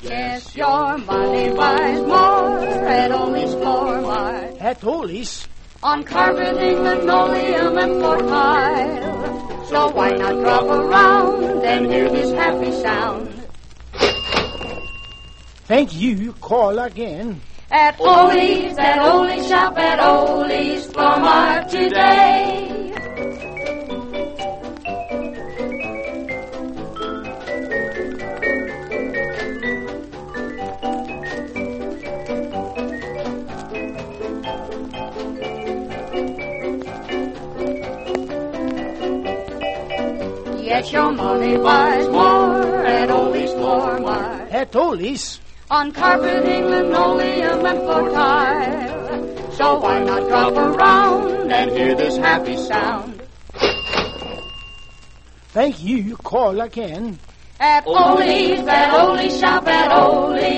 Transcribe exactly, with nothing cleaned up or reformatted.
Yes, your money buys more at Ole's Floor Mart. At Ole's? On carpeting, linoleum, and floor tile. So why not drop around and hear this happy sound? Thank you. Call again. At Ole's, at Ole's, shop at Ole's Floor Mart today. Yes, your money buys more at Ole's Floor Mart. At Ole's? On carpeting, linoleum, and floor tile. So why not drop around and hear this happy sound? Thank you. Call again. At Ole's, at Ole's, shop at Ole's